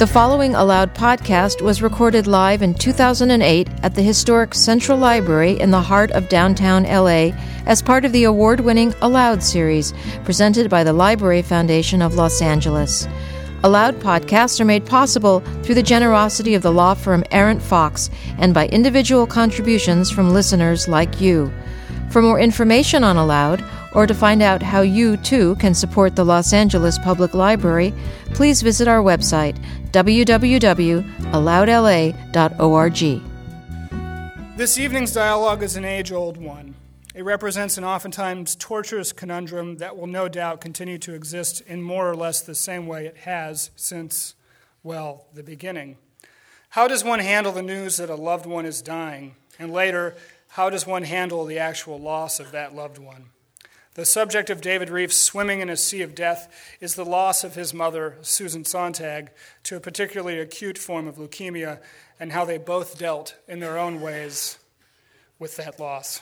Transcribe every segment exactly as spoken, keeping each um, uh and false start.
The following Aloud podcast was recorded live in two thousand eight at the historic Central Library in the heart of downtown L A as part of the award-winning Aloud series presented by the Library Foundation of Los Angeles. Aloud podcasts are made possible through the generosity of the law firm Arent Fox and by individual contributions from listeners like you. For more information on Aloud, or to find out how you, too, can support the Los Angeles Public Library, please visit our website, w w w dot aloud l a dot org. This evening's dialogue is an age-old one. It represents an oftentimes torturous conundrum that will no doubt continue to exist in more or less the same way it has since, well, the beginning. How does one handle the news that a loved one is dying? And later, how does one handle the actual loss of that loved one? The subject of David Rieff's Swimming in a Sea of Death is the loss of his mother, Susan Sontag, to a particularly acute form of leukemia, and how they both dealt in their own ways with that loss.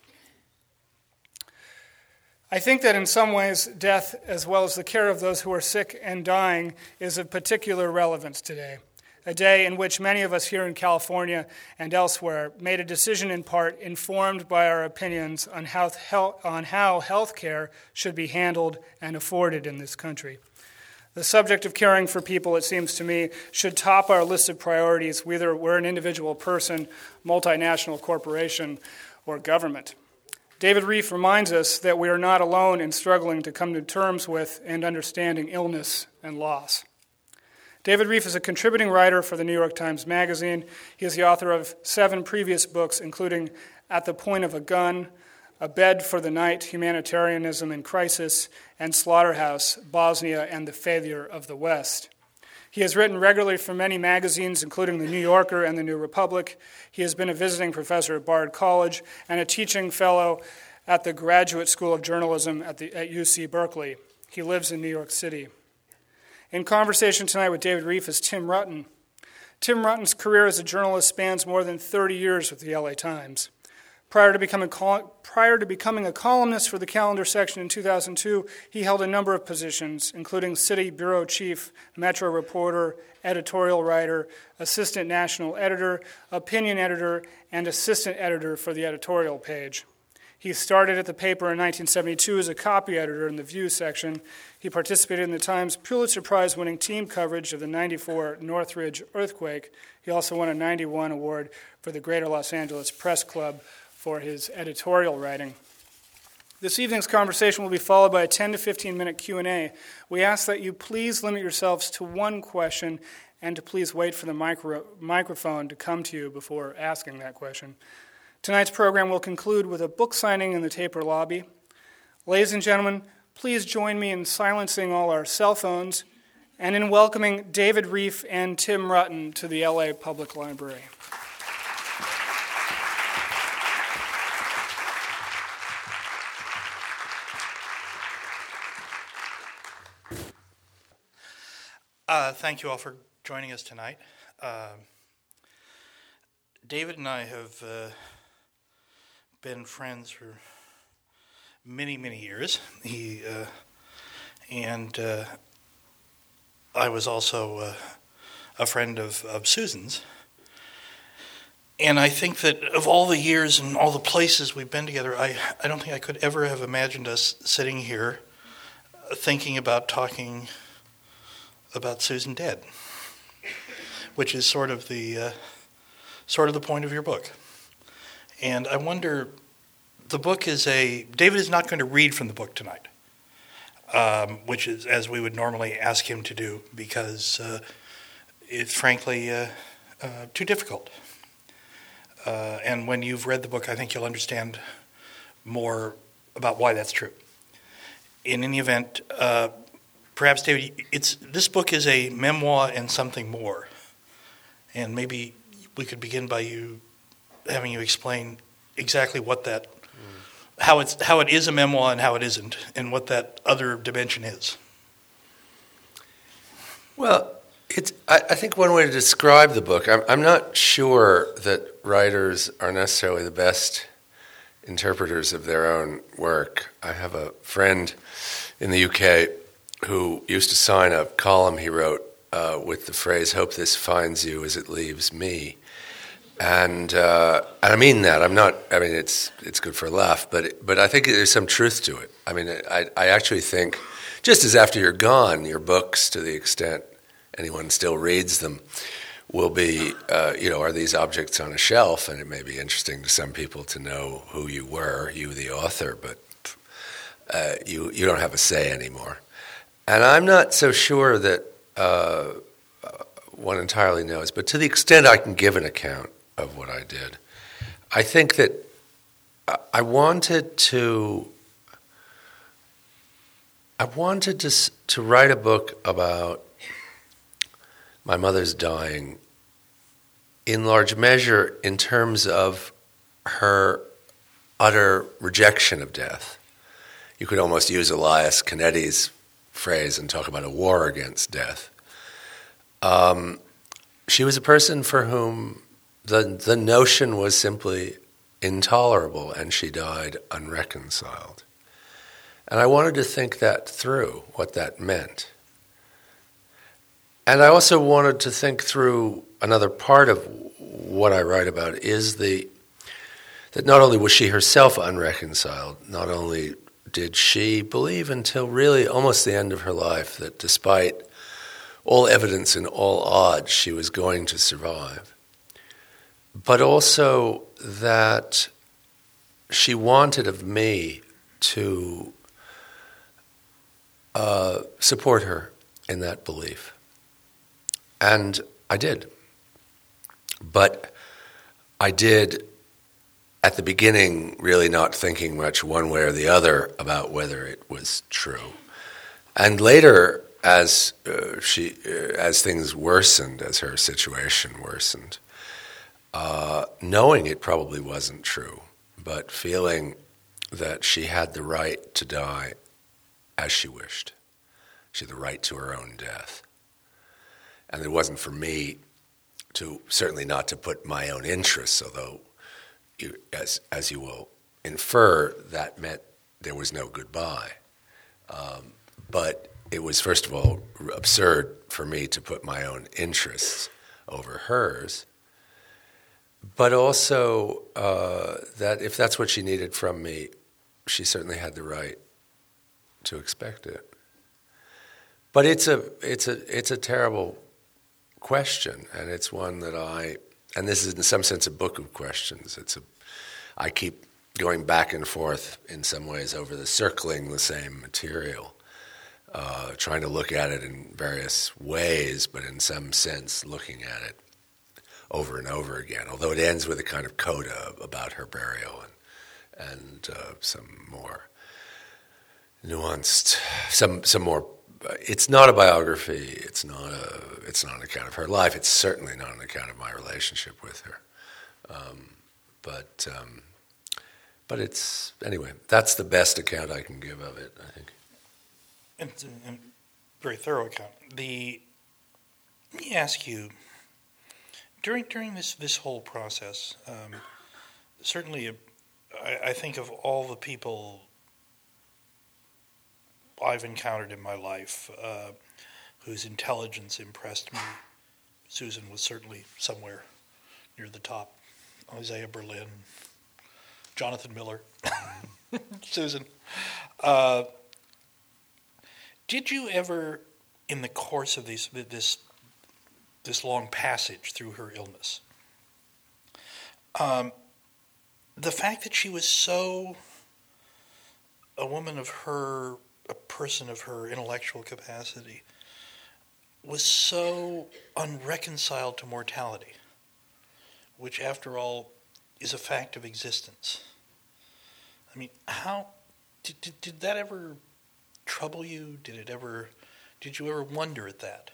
I think that in some ways, death, as well as the care of those who are sick and dying, is of particular relevance today. A day in which many of us here in California and elsewhere made a decision in part informed by our opinions on how, health, on how health care should be handled and afforded in this country. The subject of caring for people, it seems to me, should top our list of priorities, whether we're an individual person, multinational corporation, or government. David Rieff reminds us that we are not alone in struggling to come to terms with and understanding illness and loss. David Rieff is a contributing writer for the New York Times Magazine. He is the author of seven previous books, including At the Point of a Gun, A Bed for the Night, Humanitarianism in Crisis, and Slaughterhouse, Bosnia and the Failure of the West. He has written regularly for many magazines, including The New Yorker and The New Republic. He has been a visiting professor at Bard College and a teaching fellow at the Graduate School of Journalism at, the, at U C Berkeley. He lives in New York City. In conversation tonight with David Rieff is Tim Rutten. Tim Rutten's career as a journalist spans more than thirty years with the L A Times. Prior to becoming, prior to becoming a columnist for the calendar section in two thousand two, he held a number of positions, including city bureau chief, Metro reporter, editorial writer, assistant national editor, opinion editor, and assistant editor for the editorial page. He started at the paper in nineteen seventy-two as a copy editor in the View section. He participated in the Times Pulitzer Prize-winning team coverage of the ninety-four Northridge earthquake. He also won a ninety-one award for the Greater Los Angeles Press Club for his editorial writing. This evening's conversation will be followed by a ten to fifteen minute Q and A. We ask that you please limit yourselves to one question and to please wait for the micro- microphone to come to you before asking that question. Tonight's program will conclude with a book signing in the Taper lobby. Ladies and gentlemen, please join me in silencing all our cell phones and in welcoming David Rieff and Tim Rutten to the L A Public Library. Uh, thank you all for joining us tonight. Uh, David and I have uh, been friends for many, many years. He uh, and uh, I was also uh, a friend of, of Susan's. And I think that of all the years and all the places we've been together, I, I don't think I could ever have imagined us sitting here thinking about talking about Susan dead, which is sort of the uh, sort of the point of your book. And I wonder, the book is a, David is not going to read from the book tonight, um, which is as we would normally ask him to do, because uh, it's frankly uh, uh, too difficult. Uh, and when you've read the book, I think you'll understand more about why that's true. In any event, uh, perhaps, David, it's this book is a memoir and something more. And maybe we could begin by you having you explain exactly what that, mm. how it's how it is a memoir and how it isn't, and what that other dimension is. Well, it's. I, I think one way to describe the book. I'm, I'm not sure that writers are necessarily the best interpreters of their own work. I have a friend in the U K who used to sign a column he wrote uh, with the phrase, hope this finds you as it leaves me. And, uh, and I mean that. I'm not, I mean, it's it's good for a laugh, but it, but I think there's some truth to it. I mean, I, I actually think, just as after you're gone, your books, to the extent anyone still reads them, will be, uh, you know, are these objects on a shelf? And it may be interesting to some people to know who you were, you the author, but uh, you, you don't have a say anymore. And I'm not so sure that uh, one entirely knows, but to the extent I can give an account of what I did, I think that I wanted to I wanted to to write a book about my mother's dying, in large measure in terms of her utter rejection of death. You could almost use Elias Canetti's phrase and talk about a war against death. Um, she was a person for whom the the notion was simply intolerable, and she died unreconciled. And I wanted to think that through, what that meant. And I also wanted to think through another part of what I write about is the that not only was she herself unreconciled, not only did she believe until really almost the end of her life that despite all evidence and all odds she was going to survive, but also that she wanted of me to uh, support her in that belief. And I did. But I did, at the beginning, really not thinking much one way or the other about whether it was true. And later, as uh, she, uh, as things worsened, as her situation worsened, uh, knowing it probably wasn't true, but feeling that she had the right to die as she wished. She had the right to her own death. And it wasn't for me to, certainly not to put my own interests, although, you, as as you will infer, that meant there was no goodbye. Um, but it was, first of all, absurd for me to put my own interests over hers, but also uh, that if that's what she needed from me, she certainly had the right to expect it. But it's a it's a it's a terrible question, and it's one that I, and this is in some sense a book of questions. It's a, I keep going back and forth in some ways over the circling the same material, uh, trying to look at it in various ways, but in some sense looking at it over and over again. Although it ends with a kind of coda about her burial and and uh, some more nuanced, some some more. It's not a biography. It's not a. It's not an account of her life. It's certainly not an account of my relationship with her. Um, but um, but it's anyway. That's the best account I can give of it, I think. It's a, a very thorough account. The let me ask you during during this this whole process. Um, certainly, I, I think of all the people I've encountered in my life, uh, whose intelligence impressed me. Susan was certainly somewhere near the top. Isaiah Berlin, Jonathan Miller, Susan. Uh, did you ever, in the course of these, this this long passage through her illness, um, the fact that she was so a woman of her a person of her intellectual capacity, was so unreconciled to mortality, which, after all, is a fact of existence. I mean, how did, did, did that ever trouble you? Did it ever? Did you ever wonder at that?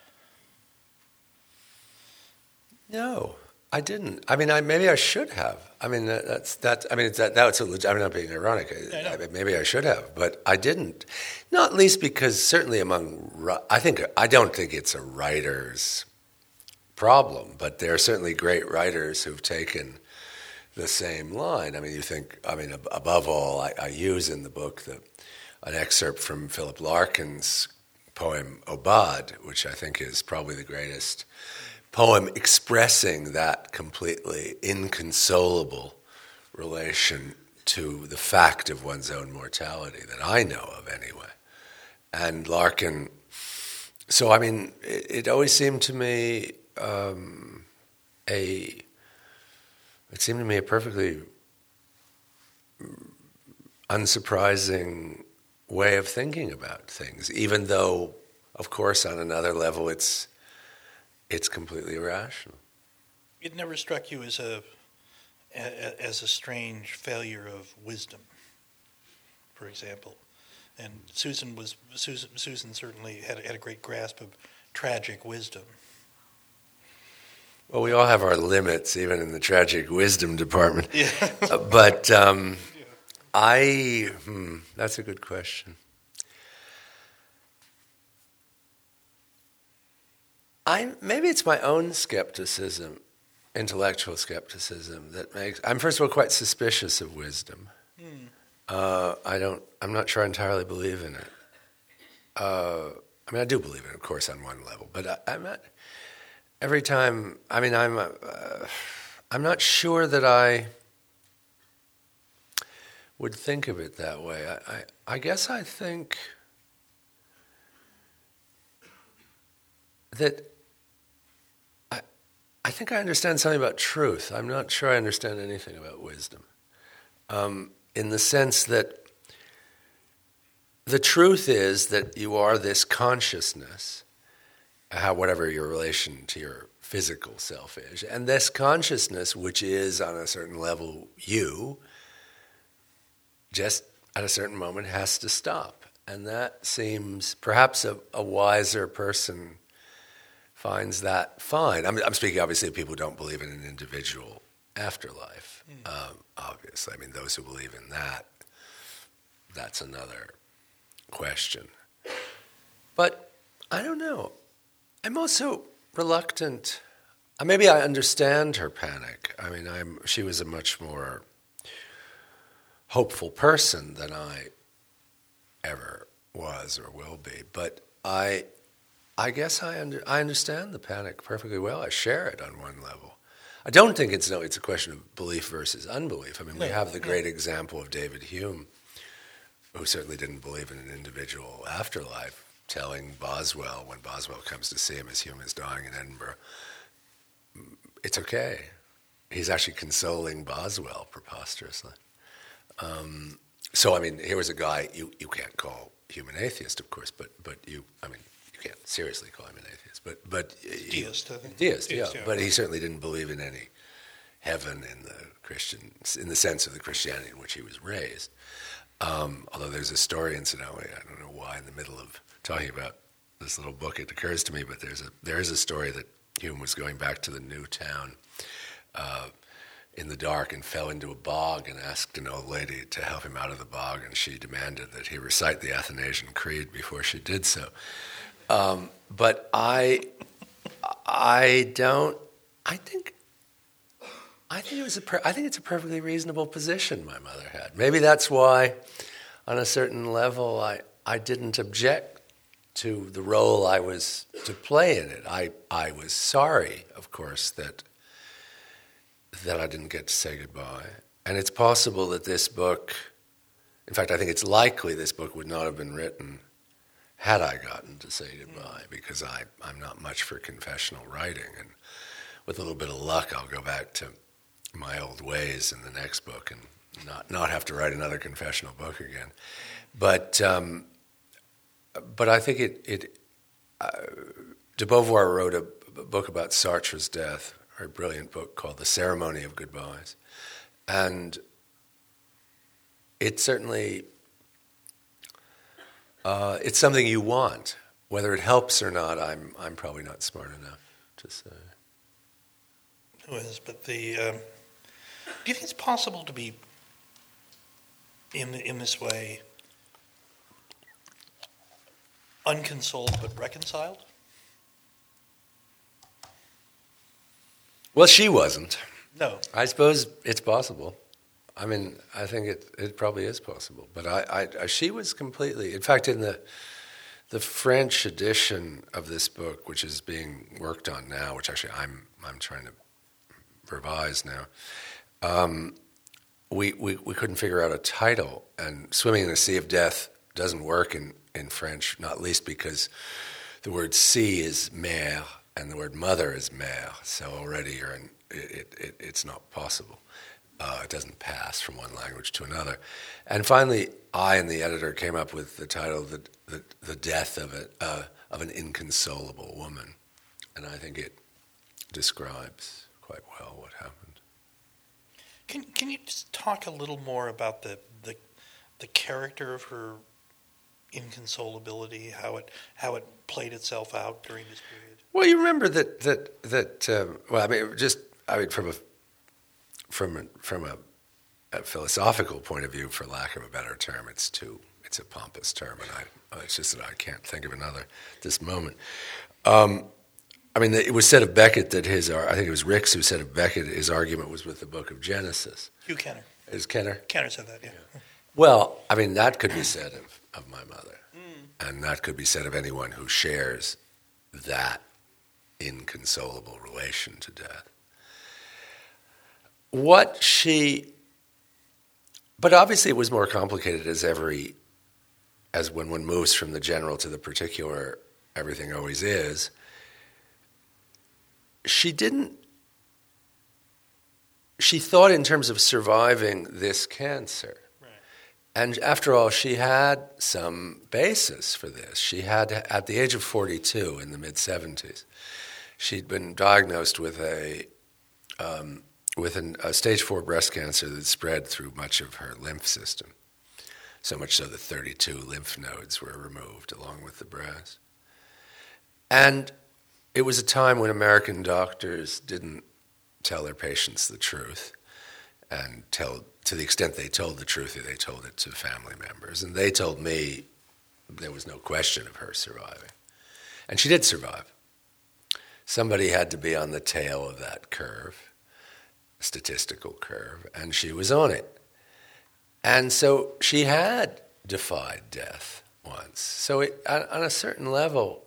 No, I didn't. I mean, I, maybe I should have. I mean, that, that's that. I mean, it's that. That's a legit, I'm not being ironic. I, I, maybe I should have, but I didn't. Not least because certainly among, I think I don't think it's a writer's problem, but there are certainly great writers who've taken the same line. I mean, you think. I mean, above all, I, I use in the book the, an excerpt from Philip Larkin's poem Obad, which I think is probably the greatest poem expressing that completely inconsolable relation to the fact of one's own mortality that I know of anyway. And Larkin, so I mean, it, it always seemed to me um, a, it seemed to me a perfectly unsurprising way of thinking about things, even though, of course, on another level, it's it's completely irrational. It never struck you as a as a strange failure of wisdom, for example. And Susan was Susan. Susan certainly had had a great grasp of tragic wisdom. Well, we all have our limits, even in the tragic wisdom department. Yeah. uh, but um, yeah. I, hmm, that's a good question. I maybe it's my own skepticism, intellectual skepticism, that makes. I'm first of all quite suspicious of wisdom. Mm. Uh, I don't. I'm not sure I entirely believe in it. Uh, I mean, I do believe in it, of course, on one level, but I, I'm not. Every time, I mean, I'm. Uh, I'm not sure that I would think of it that way. I, I, I guess I think that. I, I think I understand something about truth. I'm not sure I understand anything about wisdom. Um, in the sense that the truth is that you are this consciousness, how whatever your relation to your physical self is, and this consciousness, which is on a certain level you, just at a certain moment has to stop. And that seems, perhaps a, a wiser person finds that fine. I'm, I'm speaking obviously of people who don't believe in an individual afterlife, mm. um, obviously. I mean, those who believe in that, that's another question. But I don't know. I'm also reluctant. Uh, maybe I understand her panic. I mean, I'm. She was a much more hopeful person than I ever was or will be. But I, I guess I under, I understand the panic perfectly well. I share it on one level. I don't think it's no. It's a question of belief versus unbelief. I mean, we have the great example of David Hume, who certainly didn't believe in an individual afterlife, telling Boswell, when Boswell comes to see him as Hume is dying in Edinburgh, it's okay. He's actually consoling Boswell preposterously. Um, so, I mean, here was a guy, you, you can't call Hume an atheist, of course, but but you, I mean, you can't seriously call him an atheist. But, but Deist, I think. Deist, Deist, yeah. yeah. But he certainly didn't believe in any heaven in the Christian, in the sense of the Christianity in which he was raised. Um, although there's a story, incidentally, I don't know why, in the middle of talking about this little book, it occurs to me, but there's a there is a story that Hume was going back to the new town uh, in the dark and fell into a bog and asked an old lady to help him out of the bog, and she demanded that he recite the Athanasian Creed before she did so. Um, but I, I don't. I think. I think it was a. Per- I think it's a perfectly reasonable position my mother had. Maybe that's why, on a certain level, I, I didn't object to the role I was to play in it. I I was sorry, of course, that that I didn't get to say goodbye. And it's possible that this book, in fact, I think it's likely this book would not have been written had I gotten to say goodbye, because I I'm not much for confessional writing, and with a little bit of luck, I'll go back to my old ways in the next book and not not have to write another confessional book again. But um, but I think it it uh, de Beauvoir wrote a, a book about Sartre's death, a brilliant book called The Ceremony of Goodbyes, and it certainly uh, it's something you want. Whether it helps or not, I'm I'm probably not smart enough to say. Who is? But the um, do you think it's possible to be in in this way unconsoled but reconciled? Well, she wasn't. No. I suppose it's possible. I mean, I think it, it probably is possible. But I, I, she was completely, in fact, in the the French edition of this book, which is being worked on now, which actually I'm I'm trying to revise now, um, we, we we couldn't figure out a title, and Swimming in the Sea of Death doesn't work in, in French, not least because the word sea is mer, and the word mother is mère, so already you're in, it, it, it's not possible. Uh, it doesn't pass from one language to another. And finally, I and the editor came up with the title, The, the, the Death of, a, uh, of an Inconsolable Woman. And I think it describes quite well what happened. Can can you just talk a little more about the the, the character of her inconsolability, how it how it played itself out during this period? Well, you remember that that that um, well, I mean, just I mean, from a from a, from a, a philosophical point of view, for lack of a better term, it's too it's a pompous term, and I it's just that I can't think of another at this moment. Um, I mean, it was said of Beckett that his I think it was Ricks who said of Beckett his argument was with the Book of Genesis. Hugh Kenner. Is Kenner? Kenner said that, yeah. yeah. Well, I mean, that could be said of, of my mother, mm. and that could be said of anyone who shares that inconsolable relation to death. What she, but obviously it was more complicated as every, as when one moves from the general to the particular, everything always is. She didn't, she thought in terms of surviving this cancer. Right. And after all, she had some basis for this. She had, at the age of forty-two, in the mid-seventies, she'd been diagnosed with a um, with an, a stage four breast cancer that spread through much of her lymph system, so much so that thirty-two lymph nodes were removed along with the breast. And it was a time when American doctors didn't tell their patients the truth, and tell, to the extent they told the truth, they told it to family members. And they told me there was no question of her surviving. And she did survive. Somebody had to be on the tail of that curve, statistical curve, and she was on it. And so she had defied death once. So it, on a certain level,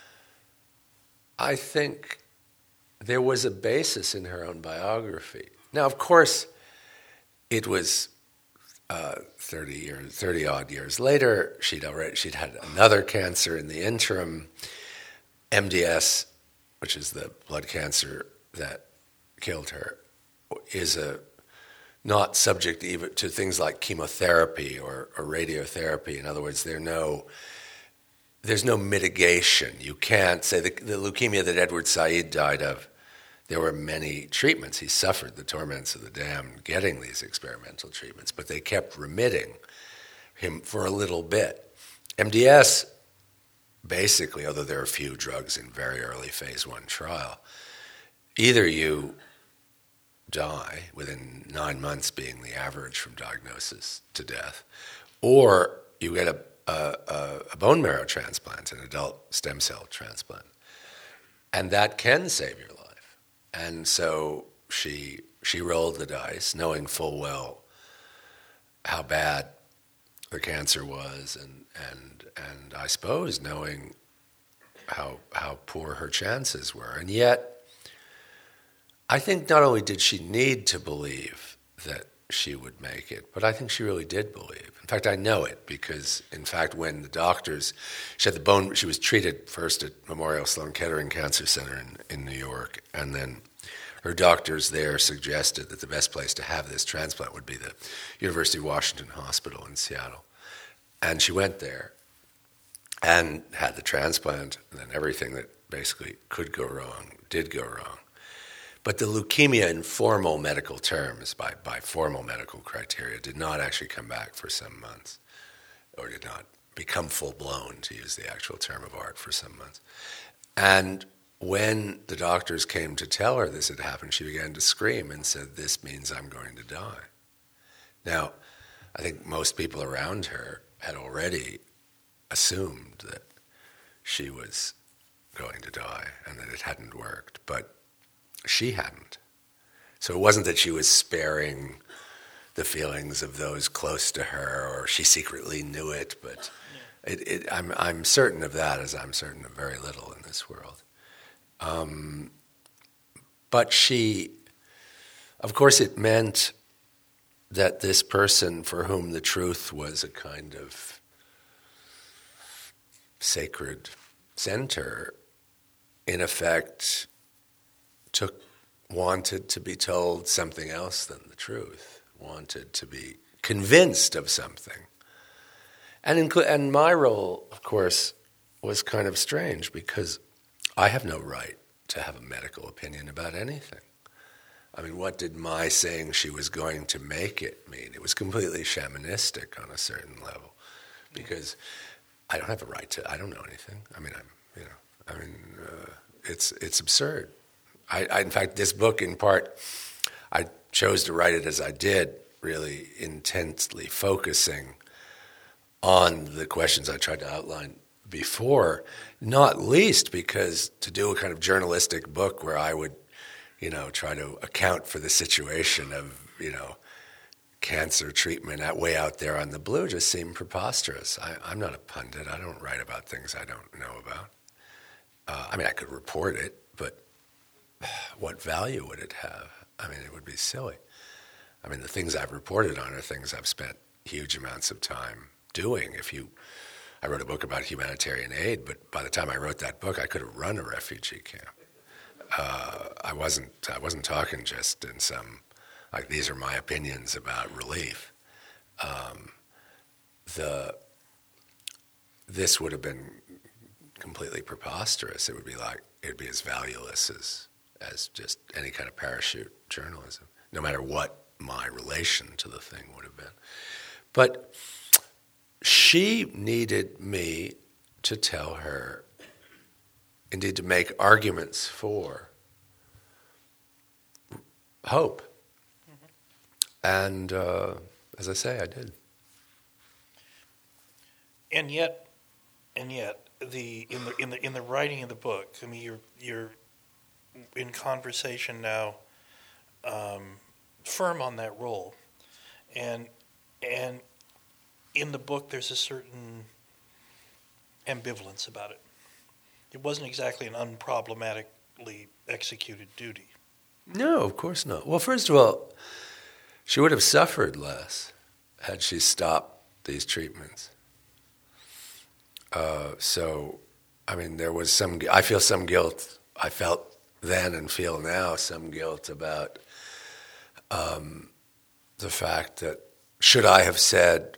I think there was a basis in her own biography. Now, of course, it was uh, thirty years, thirty odd years later. She'd already she'd had another cancer in the interim, M D S, which is the blood cancer that killed her, is a not subject even to things like chemotherapy or, or radiotherapy. In other words, there no there's no mitigation. You can't say the, the leukemia that Edward Said died of. There were many treatments. He suffered the torments of the damned getting these experimental treatments, but they kept remitting him for a little bit. M D S, basically, although there are a few drugs in very early phase one trial, either you die within nine months being the average from diagnosis to death, or you get a, a, a bone marrow transplant, an adult stem cell transplant, and that can save your life. And so she she rolled the dice, knowing full well how bad the cancer was, and and and I suppose knowing how how poor her chances were. And yet, I think not only did she need to believe that she would make it, but I think she really did believe. In fact, I know it because, in fact, when the doctors, she had the bone, she was treated first at Memorial Sloan Kettering Cancer Center in, in New York, and then her doctors there suggested that the best place to have this transplant would be the University of Washington Hospital in Seattle. And she went there and had the transplant, and then everything that basically could go wrong did go wrong. But the leukemia in formal medical terms, by, by formal medical criteria, did not actually come back for some months, or did not become full-blown, to use the actual term of art, for some months. And when the doctors came to tell her this had happened, she began to scream and said, "This means I'm going to die." Now, I think most people around her had already assumed that she was going to die and that it hadn't worked, but she hadn't. So it wasn't that she was sparing the feelings of those close to her, or she secretly knew it, but It, it, I'm, I'm certain of that, as I'm certain of very little in this world. Um, but she, of course, it meant that this person for whom the truth was a kind of sacred center, in effect, took wanted to be told something else than the truth, wanted to be convinced of something. And, inclu- and my role, of course, was kind of strange because I have no right to have a medical opinion about anything. I mean, what did my saying she was going to make it mean? It was completely shamanistic on a certain level because I don't have a right to, I don't know anything. I mean, I'm, you know, I mean, uh, it's it's absurd. I, I, in fact, this book, in part, I chose to write it as I did, really intensely focusing on the questions I tried to outline before, not least because to do a kind of journalistic book where I would, you know, try to account for the situation of, you know, cancer treatment at way out there on the blue just seemed preposterous. I, I'm not a pundit. I don't write about things I don't know about. Uh, I mean, I could report it, but what value would it have? I mean, it would be silly. I mean, the things I've reported on are things I've spent huge amounts of time doing. If you, I wrote a book about humanitarian aid, but by the time I wrote that book, I could have run a refugee camp. Uh, I wasn't. I wasn't talking just in some, like these are my opinions about relief. Um, the this would have been completely preposterous. It would be like it would be as valueless as as just any kind of parachute journalism, no matter what my relation to the thing would have been. But she needed me to tell her, indeed to make arguments for hope. Mm-hmm. And uh, as I say, I did. And yet, and yet, the in the in the in the writing of the book, I mean, you're you're in conversation now, um, firm on that role, and and in the book, there's a certain ambivalence about it. It wasn't exactly an unproblematically executed duty. No, of course not. Well, first of all, she would have suffered less had she stopped these treatments. Uh, so, I mean, there was some, I feel some guilt. I felt then and feel now some guilt about um, the fact that should I have said,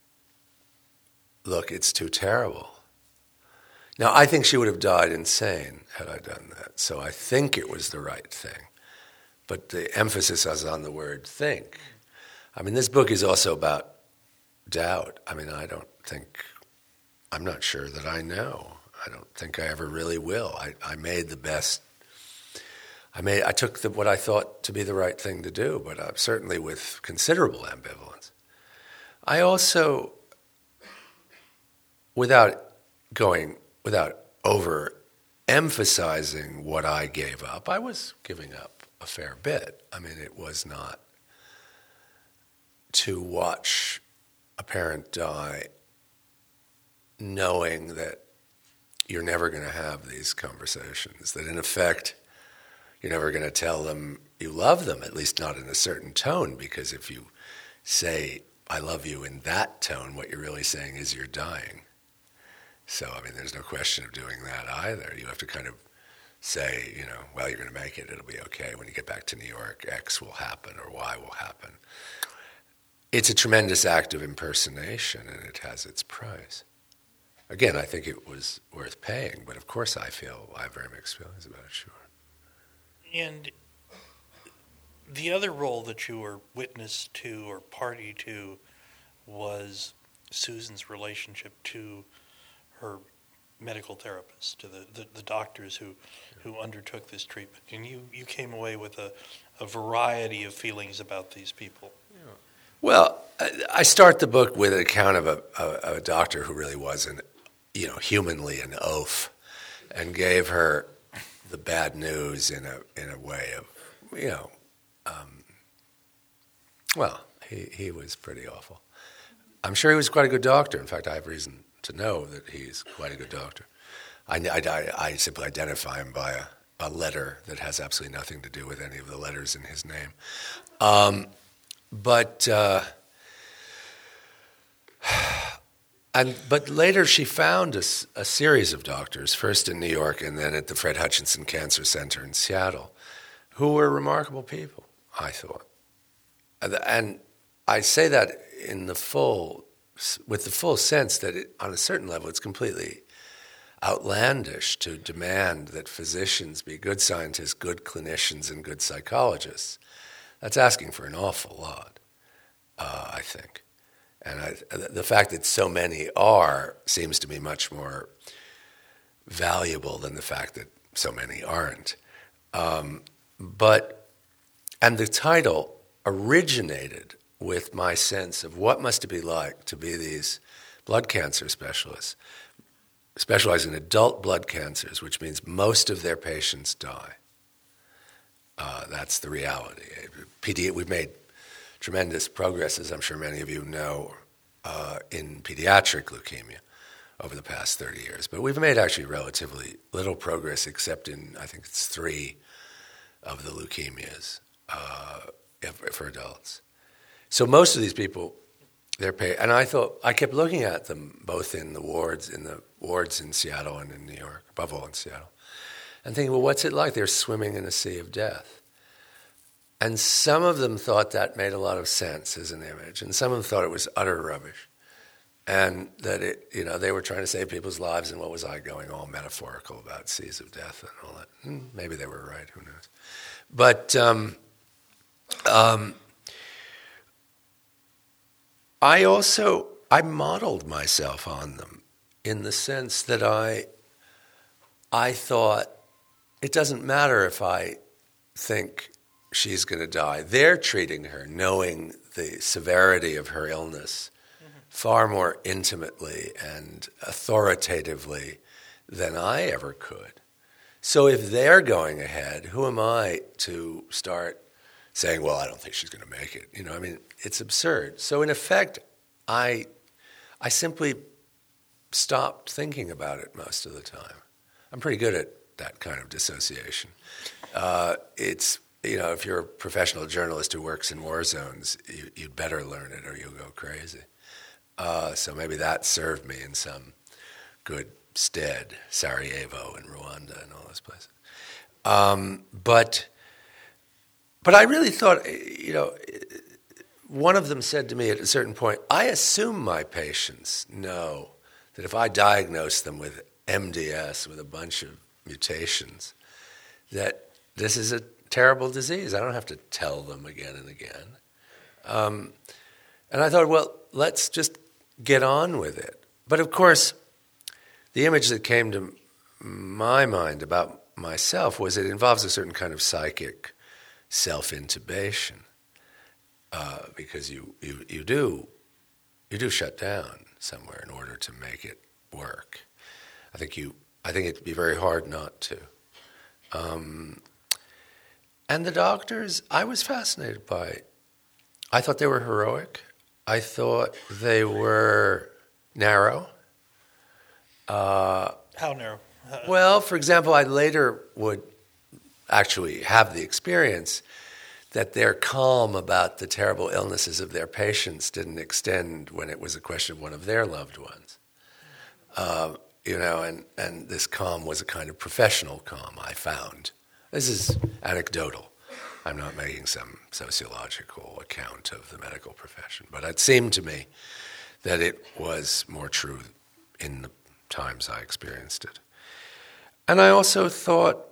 look, it's too terrible. Now, I think she would have died insane had I done that, so I think it was the right thing. But the emphasis is on the word think. I mean, this book is also about doubt. I mean, I don't think, I'm not sure that I know. I don't think I ever really will. I, I made the best, I made, I took the, what I thought to be the right thing to do, but uh, certainly with considerable ambivalence. I also, without going, without over-emphasizing what I gave up, I was giving up a fair bit. I mean, it was not to watch a parent die knowing that you're never going to have these conversations, that in effect you're never going to tell them you love them, at least not in a certain tone, because if you say, I love you in that tone, what you're really saying is you're dying. So, I mean, there's no question of doing that either. You have to kind of say, you know, well, you're going to make it, it'll be okay. When you get back to New York, X will happen or Y will happen. It's a tremendous act of impersonation, and it has its price. Again, I think it was worth paying, but of course I feel, I have very mixed feelings about it, sure. And the other role that you were witness to or party to was Susan's relationship to her medical therapist, to the, the, the doctors who, who undertook this treatment. And you, you came away with a, a variety of feelings about these people. Yeah. Well, I start the book with an account of a, a, a doctor who really was, an, you know, humanly an oaf, and gave her the bad news in a in a way of, you know, um, well, he, he was pretty awful. I'm sure he was quite a good doctor. In fact, I have reason to know that he's quite a good doctor. I, I, I simply identify him by a, a letter that has absolutely nothing to do with any of the letters in his name. Um, but uh, and but later she found a, a series of doctors, first in New York and then at the Fred Hutchinson Cancer Center in Seattle, who were remarkable people, I thought. And I say that in the full, with the full sense that it, on a certain level it's completely outlandish to demand that physicians be good scientists, good clinicians, and good psychologists. That's asking for an awful lot, uh, I think. And I, the fact that so many are seems to me much more valuable than the fact that so many aren't. Um, but, and the title originated with my sense of what must it be like to be these blood cancer specialists, specialize in adult blood cancers, which means most of their patients die. Uh, that's the reality. P D, we've made tremendous progress, as I'm sure many of you know, uh, in pediatric leukemia over the past thirty years. But we've made actually relatively little progress except in, I think it's three of the leukemias uh, for adults. So most of these people, they're paid. And I thought, I kept looking at them both in the wards, in the wards in Seattle and in New York, above all in Seattle, and thinking, well, what's it like? They're swimming in a sea of death. And some of them thought that made a lot of sense as an image, and some of them thought it was utter rubbish, and that it, you know, they were trying to save people's lives, and what was I going all metaphorical about seas of death and all that? Hmm, maybe they were right, who knows? But um, um, I also, I modeled myself on them in the sense that I, I thought, it doesn't matter if I think she's going to die. They're treating her, knowing the severity of her illness mm-hmm. far more intimately and authoritatively than I ever could. So if they're going ahead, who am I to start saying, well, I don't think she's going to make it? You know, I mean, it's absurd. So in effect, I, I simply stopped thinking about it most of the time. I'm pretty good at that kind of dissociation. Uh, it's, you know, if you're a professional journalist who works in war zones, you, you'd better learn it or you'll go crazy. Uh, so maybe that served me in some good stead, Sarajevo and Rwanda and all those places. Um, but, but I really thought, you know, one of them said to me at a certain point, I assume my patients know that if I diagnose them with M D S, with a bunch of mutations, that this is a terrible disease. I don't have to tell them again and again. Um, and I thought, well, let's just get on with it. But of course, the image that came to my mind about myself was it involves a certain kind of psychic self-intubation uh, because you, you, you do you do shut down somewhere in order to make it work. I think you. I think it'd be very hard not to. Um, and the doctors, I was fascinated by. I thought they were heroic. I thought they were narrow. Uh, How narrow? Uh, well, for example, I later would actually have the experience that their calm about the terrible illnesses of their patients didn't extend when it was a question of one of their loved ones. Uh, you know, and, and this calm was a kind of professional calm, I found. This is anecdotal. I'm not making some sociological account of the medical profession, but it seemed to me that it was more true in the times I experienced it. And I also thought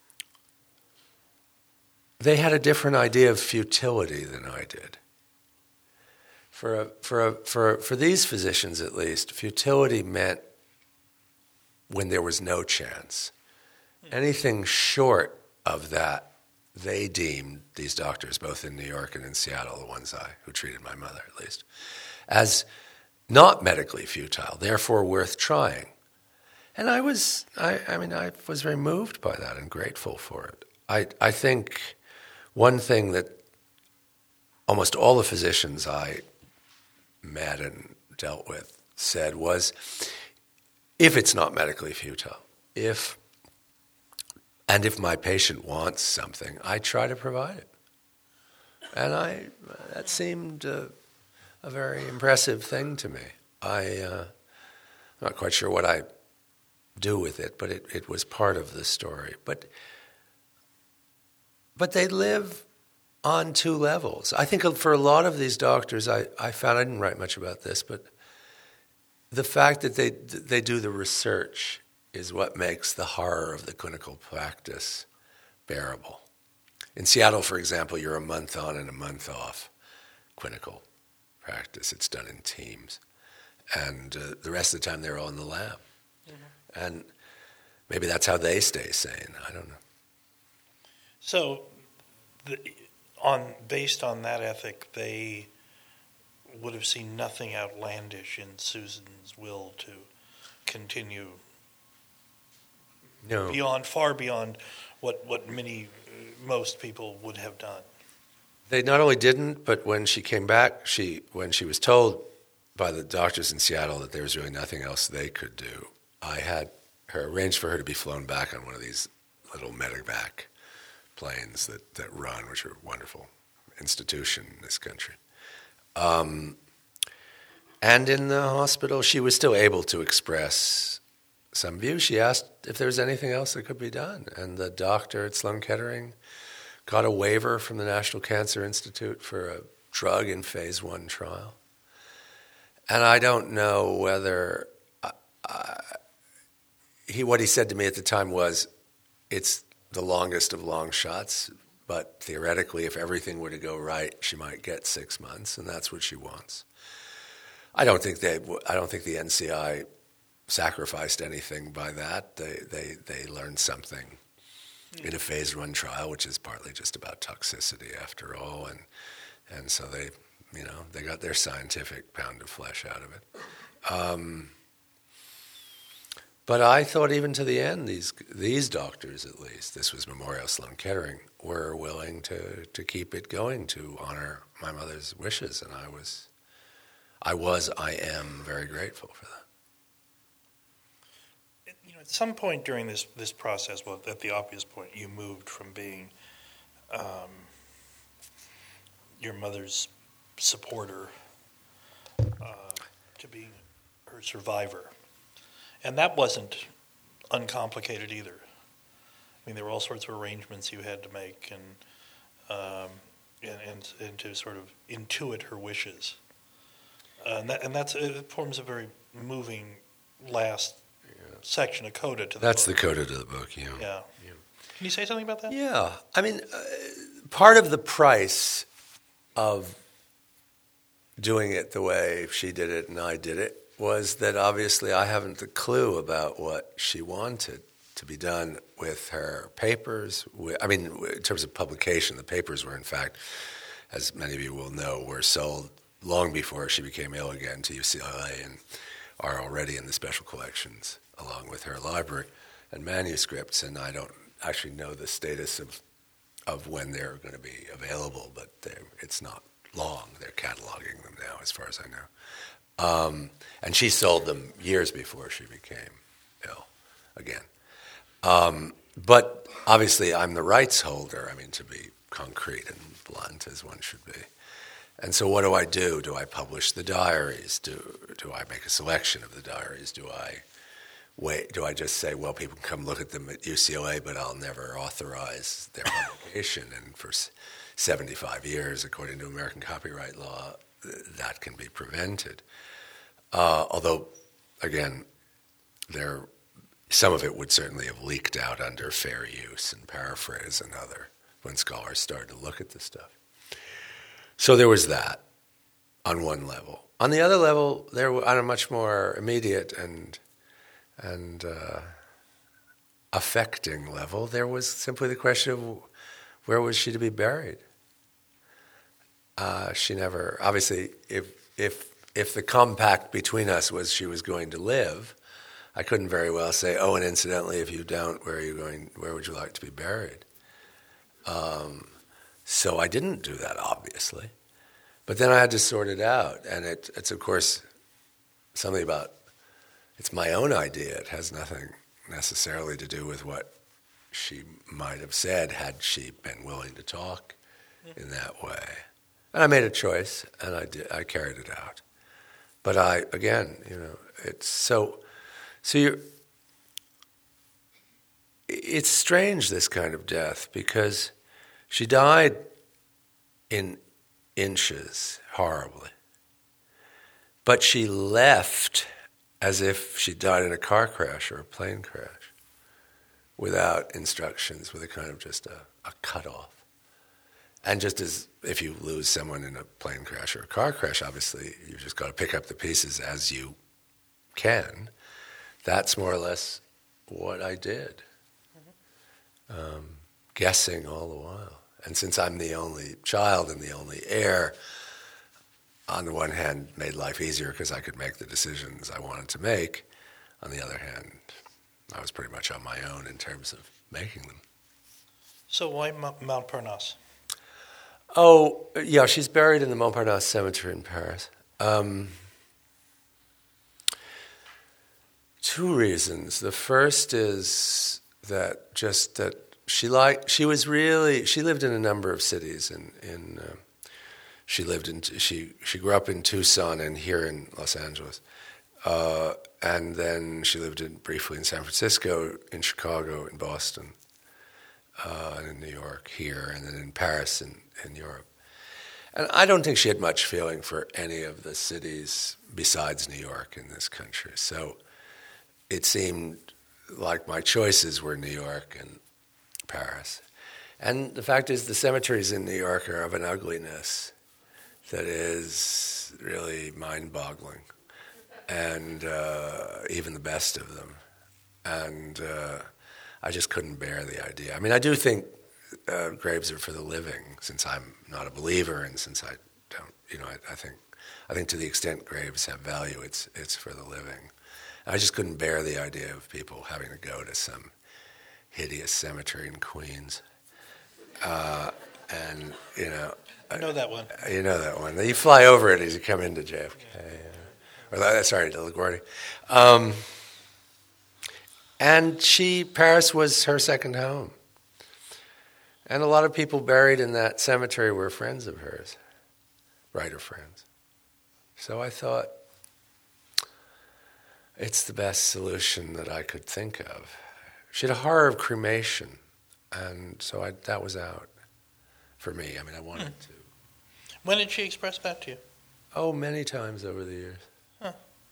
they had a different idea of futility than I did. For a, for a, for for these physicians, at least, futility meant when there was no chance. Anything short of that, they deemed, these doctors, both in New York and in Seattle, the ones I who treated my mother at least, as not medically futile, therefore worth trying. And I was, I, I mean, I was very moved by that and grateful for it. I, I think one thing that almost all the physicians I met and dealt with said was, if it's not medically futile, if and if my patient wants something, I try to provide it. And I that seemed uh, a very impressive thing to me. I, uh, I'm not quite sure what I do with it, but it, it was part of the story. But but they live on two levels. I think for a lot of these doctors, I, I found, I didn't write much about this, but the fact that they they do the research is what makes the horror of the clinical practice bearable. In Seattle, for example, you're a month on and a month off clinical practice. It's done in teams. And uh, the rest of the time they're all in the lab. Mm-hmm. And maybe that's how they stay sane. I don't know. So, the, on based on that ethic, they would have seen nothing outlandish in Susan's will to continue no. beyond, far beyond what, what many, most people would have done. They not only didn't, but when she came back, she when she was told by the doctors in Seattle that there was really nothing else they could do, I had her arranged for her to be flown back on one of these little medevac planes that, that run, which are a wonderful institution in this country. Um, and in the hospital, she was still able to express some view. She asked if there was anything else that could be done. And the doctor at Sloan Kettering got a waiver from the National Cancer Institute for a drug in phase one trial. And I don't know whether uh, uh, he. What he said to me at the time was, it's the longest of long shots, but theoretically, if everything were to go right, she might get six months, and that's what she wants. I don't think they. I don't think the N C I sacrificed anything by that. They they they learned something in a phase one trial, which is partly just about toxicity after all, and and so they. You know, they got their scientific pound of flesh out of it. Um, but I thought even to the end, these these doctors at least, this was Memorial Sloan Kettering, were willing to, to keep it going, to honor my mother's wishes. And I was, I was, I am very grateful for that. You know, at some point during this, this process, well, at the obvious point, you moved from being um, your mother's supporter uh, to being her survivor, and that wasn't uncomplicated either. I mean, there were all sorts of arrangements you had to make, and um, and, and and to sort of intuit her wishes, uh, and that and that's it forms a very moving last yeah. section of coda to the that's book. the coda to the book. Yeah. yeah. Yeah. Can you say something about that? Yeah. I mean, uh, part of the price of doing it the way she did it and I did it was that obviously I haven't a clue about what she wanted to be done with her papers. I mean, in terms of publication, the papers were, in fact, as many of you will know, were sold long before she became ill again to U C L A and are already in the special collections along with her library and manuscripts. And I don't actually know the status of of when they're going to be available, but it's not long. They're cataloging them now, as far as I know. Um, and she sold them years before she became ill again. Um, but obviously, I'm the rights holder, I mean, to be concrete and blunt, as one should be. And so what do I do? Do I publish the diaries? Do, do I make a selection of the diaries? Do I wait? Do I just say, well, people can come look at them at U C L A, but I'll never authorize their publication? And for seventy-five years, according to American copyright law, that can be prevented. Uh, although, again, there, some of it would certainly have leaked out under fair use and paraphrase and other, when scholars started to look at this stuff. So there was that on one level. On the other level, there on a much more immediate and and uh, affecting level, there was simply the question of where was she to be buried. Uh, she never, obviously, if if if the compact between us was she was going to live, I couldn't very well say, oh, and incidentally, if you don't, where are you going? Where would you like to be buried? Um, so I didn't do that, obviously, but then I had to sort it out, and it, it's of course something about, it's my own idea. It has nothing necessarily to do with what she might have said had she been willing to talk in that way. And I made a choice, and I did. I carried it out. But I, again, you know, it's so, so you're, it's strange, this kind of death, because she died in inches, horribly. But she left as if she died in a car crash or a plane crash, without instructions, with a kind of just a, a cutoff. And just as if you lose someone in a plane crash or a car crash, obviously you've just got to pick up the pieces as you can. That's more or less what I did, mm-hmm. um, guessing all the while. And since I'm the only child and the only heir, on the one hand, made life easier because I could make the decisions I wanted to make. On the other hand, I was pretty much on my own in terms of making them. So why Mount Montparnasse? Oh, yeah, she's buried in the Montparnasse Cemetery in Paris. Um, two reasons. The first is that just that she liked, she was really, she lived in a number of cities. In, in uh, she lived in, she she grew up in Tucson and here in Los Angeles. Uh, and then she lived in, briefly in San Francisco, in Chicago, in Boston, uh, and in New York here, and then in Paris and in Europe. And I don't think she had much feeling for any of the cities besides New York in this country. So it seemed like my choices were New York and Paris. And the fact is, the cemeteries in New York are of an ugliness that is really mind-boggling, and uh, even the best of them. And uh, I just couldn't bear the idea. I mean, I do think uh, graves are for the living, since I'm not a believer, and since I don't, you know, I, I think, I think to the extent graves have value, it's it's for the living. And I just couldn't bear the idea of people having to go to some hideous cemetery in Queens, uh, and you know. I know that one. You know that one. You fly over it as you come into J F K. Yeah. Or, sorry, to LaGuardia. Um, and she, Paris was her second home. And a lot of people buried in that cemetery were friends of hers, writer friends. So I thought, it's the best solution that I could think of. She had a horror of cremation, and so I, that was out for me. I mean, I wanted hmm. to. When did she express that to you? Oh, many times over the years. Huh.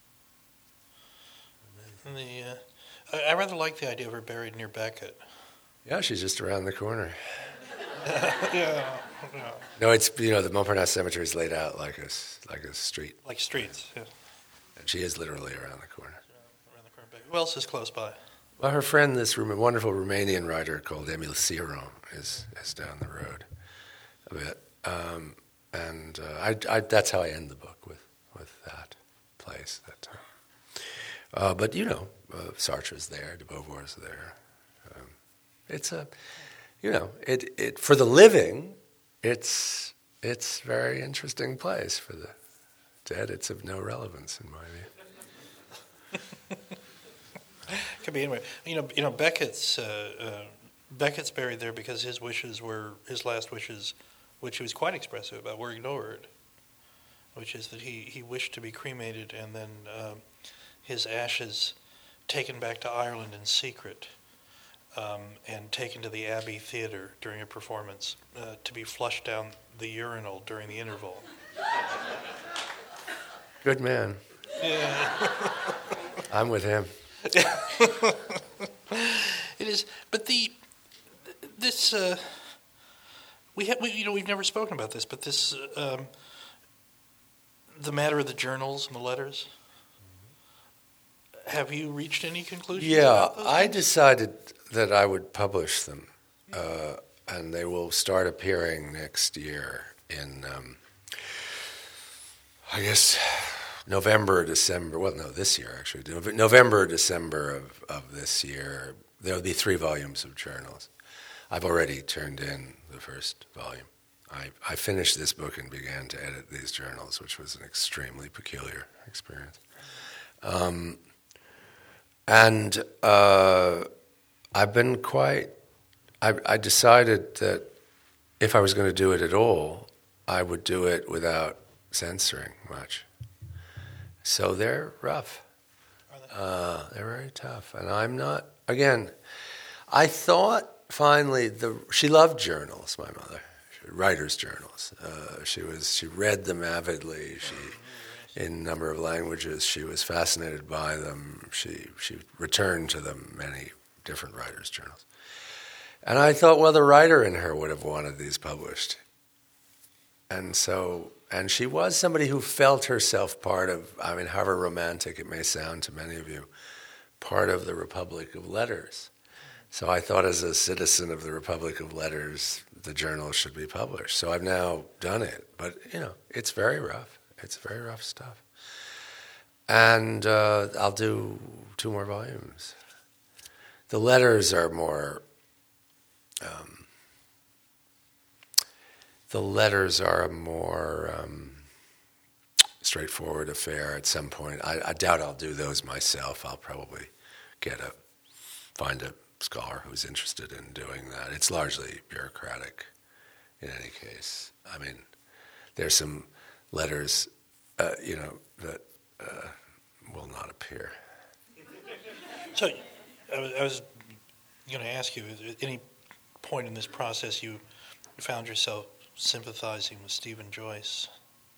The, uh, I, I rather like the idea of her buried near Beckett. Yeah, she's just around the corner. yeah, yeah. No, it's, you know, the Montparnasse Cemetery is laid out like a, like a street. Like streets, yeah. And she is literally around the corner. Around the corner. Who else is close by? Well, her friend, this wonderful Romanian writer called Emil Cioran, is, is down the road a bit. Um, and uh, I, I, that's how I end the book, with, with that place. That uh, But, you know, uh, Sartre's there, de Beauvoir's there. Um, it's a, you know, it, it for the living, it's it's a very interesting place. For the dead, it's of no relevance in my view. Could be anyway. You know, you know, Beckett's uh, uh, Beckett's buried there because his wishes were his last wishes, which he was quite expressive about, were ignored. Which is that he, he wished to be cremated and then uh, his ashes taken back to Ireland in secret um, and taken to the Abbey Theatre during a performance uh, to be flushed down the urinal during the interval. Good man. Yeah. I'm with him. It is, but the this uh, we have we, you know we've never spoken about this, but this um, the matter of the journals and the letters. Have you reached any conclusions? Yeah, I decided that I would publish them, uh, and they will start appearing next year in, um, I guess, November or December. Well, no, this year actually. November or December of, of this year. There will be three volumes of journals. I've already turned in the first volume. I, I finished this book and began to edit these journals, which was an extremely peculiar experience. Um, and uh, I've been quite, I, I decided that if I was going to do it at all, I would do it without censoring much. So they're rough. Are they? Uh, they're very tough. And I'm not, again, I thought finally, the she loved journals, my mother, she, writers' journals. Uh, she was she read them avidly. She, in a number of languages, she was fascinated by them. She she returned to them, many different writers' journals. And I thought, well, the writer in her would have wanted these published. And so, and she was somebody who felt herself part of, I mean, however romantic it may sound to many of you, part of the Republic of Letters. So I thought as a citizen of the Republic of Letters, the journal should be published. So I've now done it. But, you know, it's very rough. It's very rough stuff. And uh, I'll do two more volumes. The letters are more... Um, the letters are a more um, straightforward affair at some point. I, I doubt I'll do those myself. I'll probably get a find a scholar who's interested in doing that. It's largely bureaucratic in any case. I mean, there's some letters, uh, you know, that uh, will not appear. So I was, I was going to ask you, at any point in this process you found yourself sympathizing with Stephen Joyce?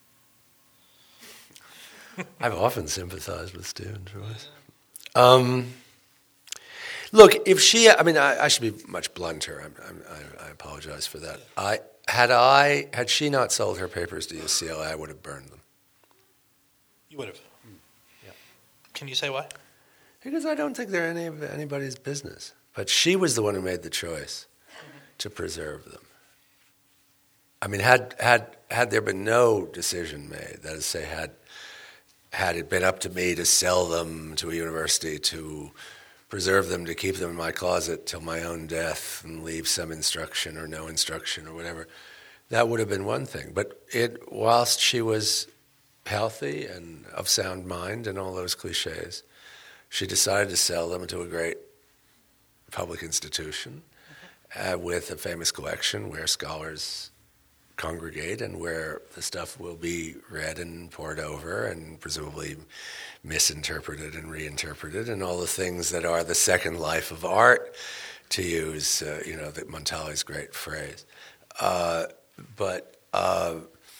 I've often sympathized with Stephen Joyce. Um, look, if she, I mean, I, I should be much blunter. I'm, I'm, I, I apologize for that. I had I had she not sold her papers to U C L A, I would have burned them. You would have. Mm. Yeah. Can you say why? Because I don't think they're any of anybody's business. But she was the one who made the choice to preserve them. I mean, had had had there been no decision made, that is to say, had had it been up to me to sell them to a university, to preserve them, to keep them in my closet till my own death and leave some instruction or no instruction or whatever, that would have been one thing. But it, whilst she was healthy and of sound mind and all those cliches, she decided to sell them to a great public institution uh, with a famous collection where scholars congregate and where the stuff will be read and pored over and presumably misinterpreted and reinterpreted and all the things that are the second life of art, to use uh, you know, the Montali's great phrase. Uh, but uh,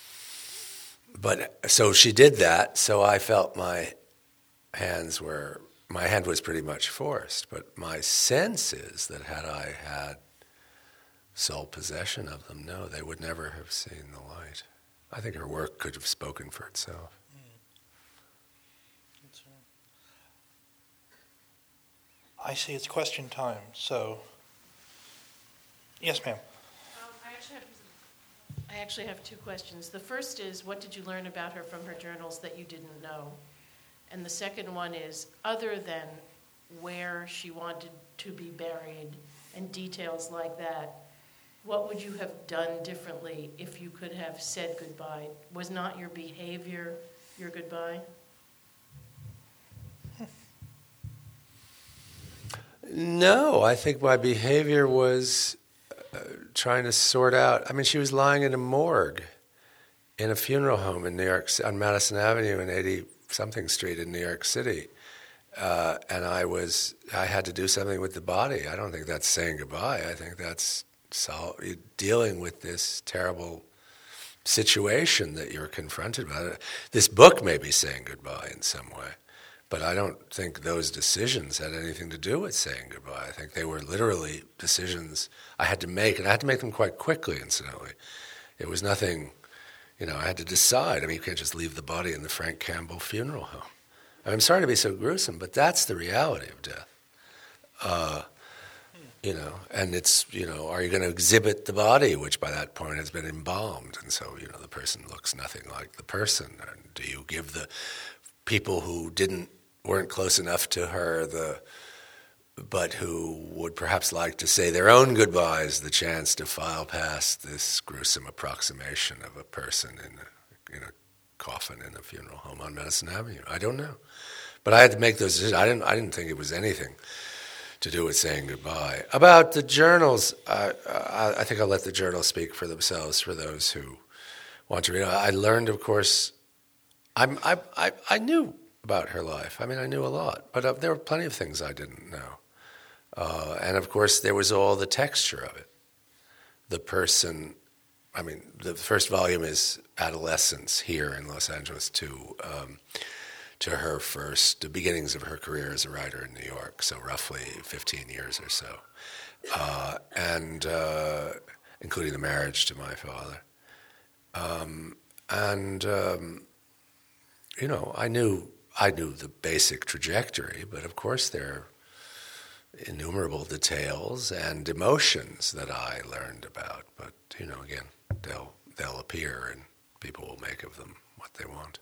but so she did that. So I felt my hands were my hand was pretty much forced. But my sense is that had I had sole possession of them, no, they would never have seen the light. I think her work could have spoken for itself. I see it's question time, so... Yes, ma'am. Um, I actually have, I actually have two questions. The first is, what did you learn about her from her journals that you didn't know? And the second one is, other than where she wanted to be buried and details like that, what would you have done differently if you could have said goodbye? Was not your behavior your goodbye? No, I think my behavior was uh, trying to sort out. I mean, she was lying in a morgue in a funeral home in New York, on Madison Avenue and eighty-something Street in New York City. Uh, and I was, I had to do something with the body. I don't think that's saying goodbye. I think that's sol- dealing with this terrible situation that you're confronted with. This book may be saying goodbye in some way. But I don't think those decisions had anything to do with saying goodbye. I think they were literally decisions I had to make, and I had to make them quite quickly, incidentally. It was nothing, you know, I had to decide. I mean, you can't just leave the body in the Frank Campbell funeral home. I mean, I'm sorry to be so gruesome, but that's the reality of death. Uh, you know, and it's, you know, are you going to exhibit the body, which by that point has been embalmed, and so, you know, the person looks nothing like the person. And do you give the people who didn't weren't close enough to her, the but who would perhaps like to say their own goodbyes, the chance to file past this gruesome approximation of a person in a, in a coffin in a funeral home on Madison Avenue? I don't know. But I had to make those decisions. I didn't, I didn't think it was anything to do with saying goodbye. About the journals, uh, I, I think I'll let the journals speak for themselves for those who want to read. I learned, of course, I'm, I, I, I knew about her life. I mean, I knew a lot, but uh, there were plenty of things I didn't know. Uh, and of course, there was all the texture of it. The person, I mean, the first volume is adolescence here in Los Angeles to um, to her first, the beginnings of her career as a writer in New York, so roughly fifteen years or so, uh, and uh, including the marriage to my father. Um, and, um, you know, I knew, I knew the basic trajectory, but of course there are innumerable details and emotions that I learned about. But, you know, again, they'll they'll appear and people will make of them what they want.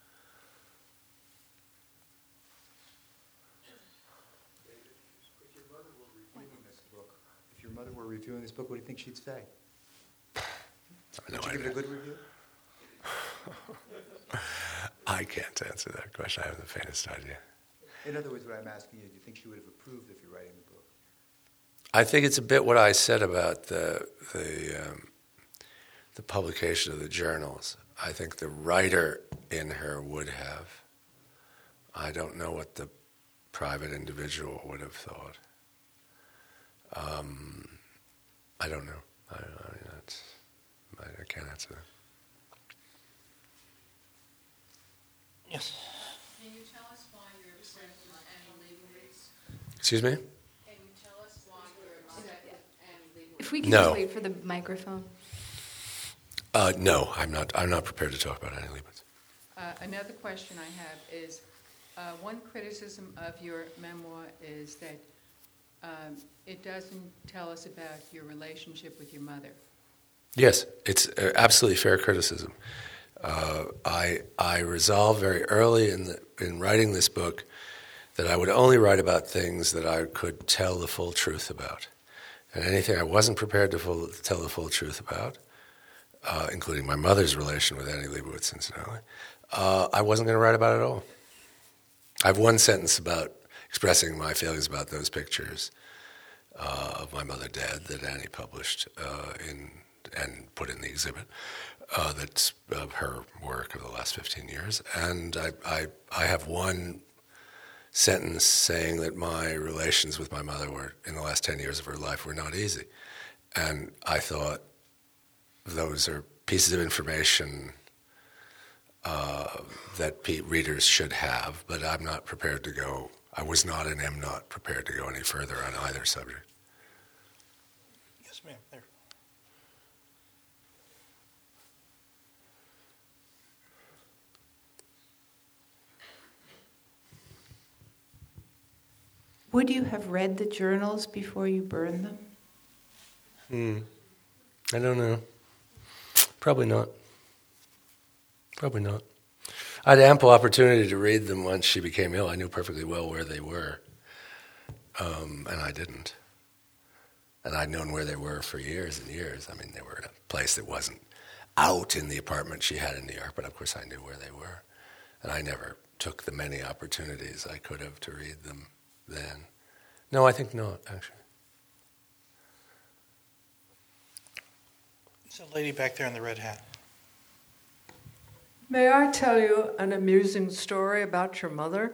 If your mother were reviewing this book, if your mother were reviewing this book, what do you think she'd say? No Would you give it a good review? I can't answer that question. I have the faintest idea. In other words, what I'm asking you, do you think she would have approved if you're writing the book? I think it's a bit what I said about the the um, the publication of the journals. I think the writer in her would have. I don't know what the private individual would have thought. Um, I don't know. I, I mean, that's, I, I can't answer that. Yes. Can you tell us why you're upset with Annie Leibovitz? Excuse me? Can you tell us why you're upset with Annie Leibovitz? If we can No. just wait for the microphone. Uh, no, I'm not. I'm not prepared to talk about Annie Leibovitz. Uh, another question I have is, uh, one criticism of your memoir is that um, it doesn't tell us about your relationship with your mother. Yes, it's uh, absolutely fair criticism. Uh, I I resolved very early in the, in writing this book that I would only write about things that I could tell the full truth about, and anything I wasn't prepared to full, tell the full truth about, uh, including my mother's relation with Annie Leibovitz, incidentally, uh, I wasn't going to write about it at all. I have one sentence about expressing my feelings about those pictures uh, of my mother dead that Annie published uh, in and put in the exhibit. Uh, that's of her work of the last fifteen years. And I, I, I have one sentence saying that my relations with my mother were, in the last ten years of her life, were not easy. And I thought those are pieces of information uh, that pe- readers should have, but I'm not prepared to go, I was not and am not prepared to go any further on either subject. Yes, ma'am. There. Would you have read the journals before you burned them? Hmm. I don't know. Probably not. Probably not. I had ample opportunity to read them once she became ill. I knew perfectly well where they were, um, and I didn't. And I'd known where they were for years and years. I mean, they were in a place that wasn't out in the apartment she had in New York, but of course I knew where they were. And I never took the many opportunities I could have to read them then. No, I think not, actually. There's a lady back there in the red hat. May I tell you an amusing story about your mother?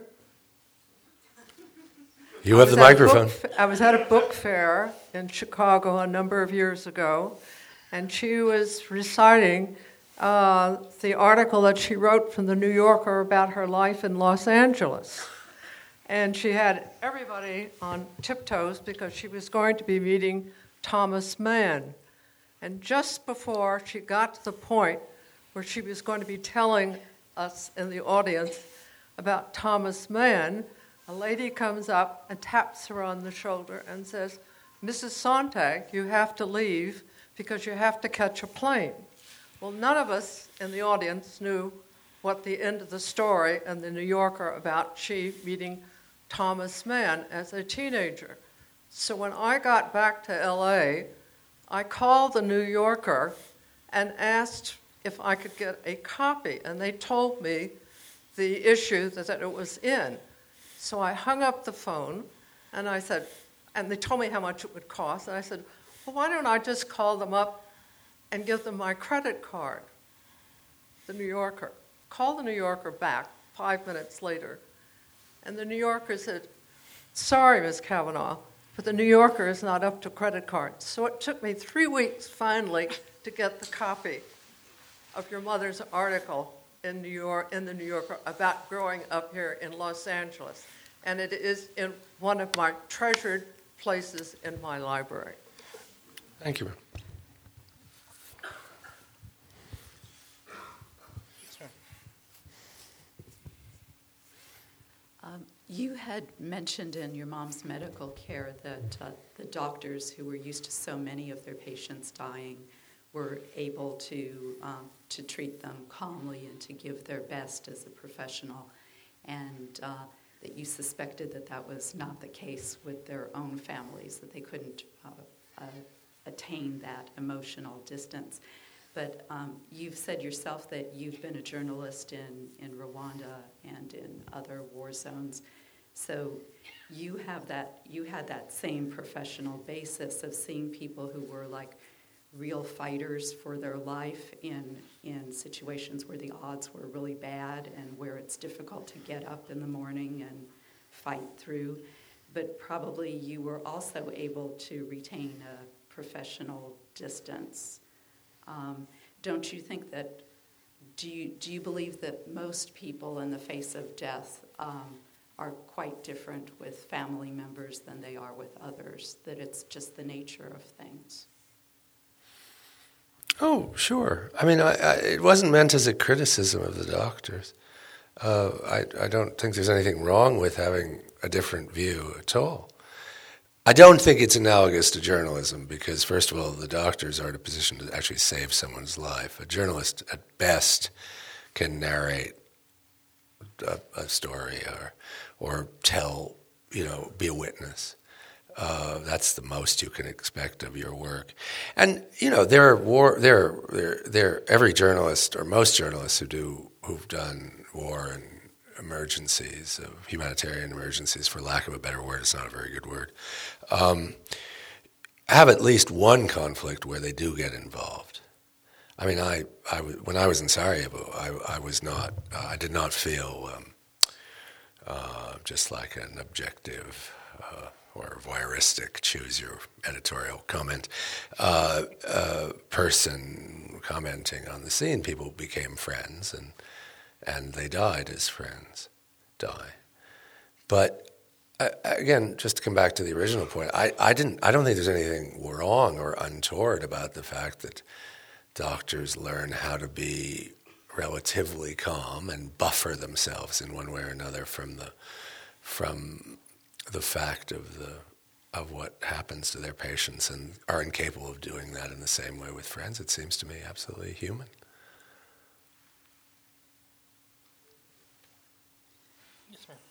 You have the microphone. I was at a book fair in Chicago a number of years ago, and she was reciting uh, the article that she wrote from the New Yorker about her life in Los Angeles. And she had everybody on tiptoes because she was going to be meeting Thomas Mann. And just before she got to the point where she was going to be telling us in the audience about Thomas Mann, a lady comes up and taps her on the shoulder and says, "Missus Sontag, you have to leave because you have to catch a plane." Well, none of us in the audience knew what the end of the story in the New Yorker about she meeting Thomas Mann as a teenager. So when I got back to L A, I called the New Yorker and asked if I could get a copy, and they told me the issue that it was in. So I hung up the phone, and I said, and they told me how much it would cost, and I said, well, why don't I just call them up and give them my credit card? The New Yorker. Call the New Yorker back five minutes later. And the New Yorker said, sorry, Miz Kavanaugh, but the New Yorker is not up to credit cards. So it took me three weeks finally to get the copy of your mother's article in New York, in the New Yorker about growing up here in Los Angeles. And it is in one of my treasured places in my library. Thank you. Um, you had mentioned in your mom's medical care that uh, the doctors who were used to so many of their patients dying were able to um, to treat them calmly and to give their best as a professional, and uh, that you suspected that that was not the case with their own families, that they couldn't uh, uh, attain that emotional distance. But um, you've said yourself that you've been a journalist in, in Rwanda and in other war zones. So you have that, you had that same professional basis of seeing people who were like real fighters for their life in, in situations where the odds were really bad and where it's difficult to get up in the morning and fight through. But probably you were also able to retain a professional distance. Um, don't you think that, do you, do you believe that most people in the face of death um, are quite different with family members than they are with others, that it's just the nature of things? Oh, sure. I mean, I, I, it wasn't meant as a criticism of the doctors. Uh, I, I don't think there's anything wrong with having a different view at all. I don't think it's analogous to journalism because, first of all, the doctors are in a position to actually save someone's life. A journalist, at best, can narrate a, a story or or tell, you know, be a witness. Uh, that's the most you can expect of your work. And, you know, there are war, there, there, there, every journalist or most journalists who do, who've done war and emergencies, uh, humanitarian emergencies, for lack of a better word, it's not a very good word, um, have at least one conflict where they do get involved. I mean, I, I when I was in Sarajevo, I, I was not, uh, I did not feel um, uh, just like an objective uh, or voyeuristic, choose your editorial comment, uh, uh, person commenting on the scene. People became friends, and and they died as friends die. But uh, again, just to come back to the original point, I, I didn't. I don't think there's anything wrong or untoward about the fact that doctors learn how to be relatively calm and buffer themselves in one way or another from the from the fact of the of what happens to their patients, and are incapable of doing that in the same way with friends. It seems to me absolutely human. Yes, ma'am.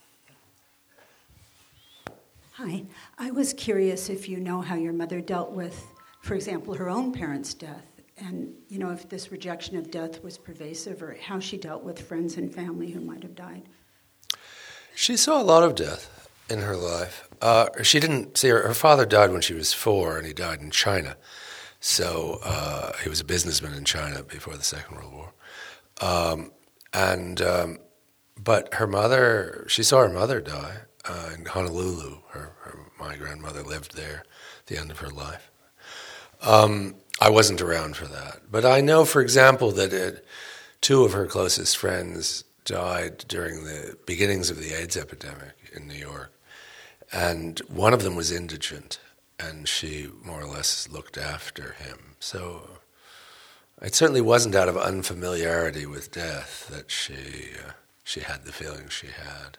Hi. I was curious if you know how your mother dealt with, for example, her own parents' death, and you know if this rejection of death was pervasive, or how she dealt with friends and family who might have died. She saw a lot of death in her life. Uh, she didn't see her, her father died when she was four, and he died in China. So uh, he was a businessman in China before the Second World War. Um, and um, but her mother, she saw her mother die uh, in Honolulu. Her, her my grandmother lived there at the end of her life. Um, I wasn't around for that, but I know, for example, that it, two of her closest friends died during the beginnings of the AIDS epidemic in New York. And one of them was indigent, and she more or less looked after him. So it certainly wasn't out of unfamiliarity with death that she uh, she had the feelings she had.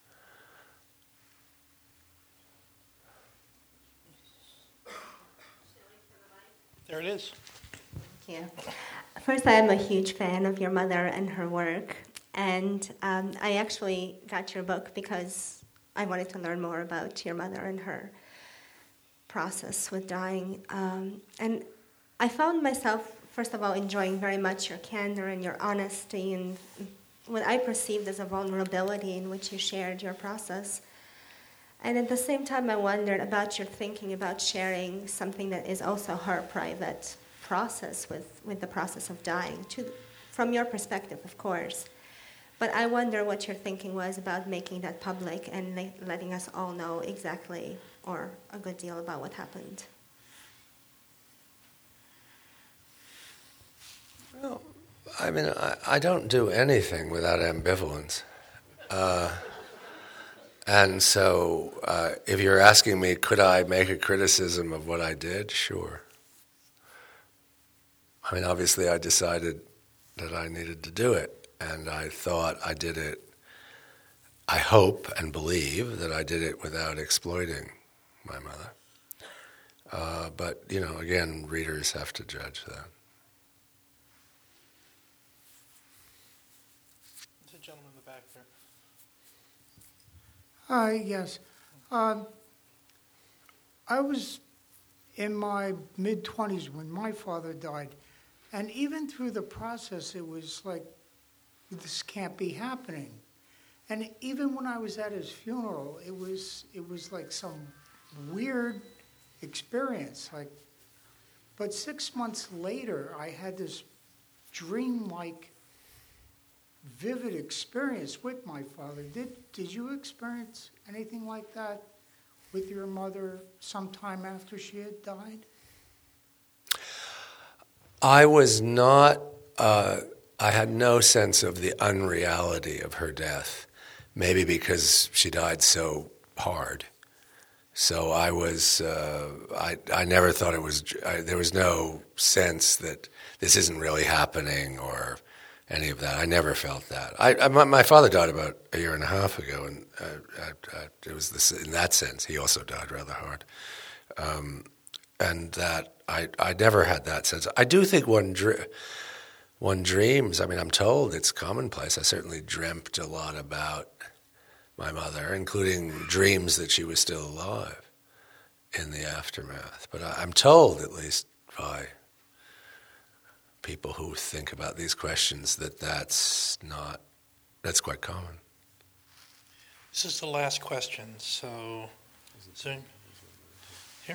There it is. Thank you. First, I am a huge fan of your mother and her work. And um, I actually got your book because I wanted to learn more about your mother and her process with dying. Um, and I found myself, first of all, enjoying very much your candor and your honesty and what I perceived as a vulnerability in which you shared your process. And at the same time, I wondered about your thinking about sharing something that is also her private process with, with the process of dying, to, from your perspective, of course. But I wonder what your thinking was about making that public and le- letting us all know exactly, or a good deal about what happened. Well, I mean, I, I don't do anything without ambivalence. Uh, and so uh, if you're asking me, could I make a criticism of what I did? Sure. I mean, obviously I decided that I needed to do it, and I thought I did it, I hope and believe that I did it without exploiting my mother. Uh, but, you know, again, readers have to judge that. Gentleman in the back there. Hi, yes. Um, I was in my mid-twenties when my father died, and even through the process, it was like, this can't be happening. And even when I was at his funeral, it was it was like some weird experience. Like, but six months later, I had this dream-like vivid experience with my father. Did did you experience anything like that with your mother sometime after she had died? I was not, uh, I had no sense of the unreality of her death, maybe because she died so hard. So I was, uh, I, I never thought it was, I, there was no sense that this isn't really happening or any of that. I never felt that. I, I my, my father died about a year and a half ago, and uh, I, I, it was this, in that sense. He also died rather hard, um, and that I I never had that sense. I do think one dr- one dreams. I mean, I'm told it's commonplace. I certainly dreamt a lot about my mother, including dreams that she was still alive in the aftermath. But I, I'm told, at least by people who think about these questions, that that's not, that's quite common. This is the last question, so, so here.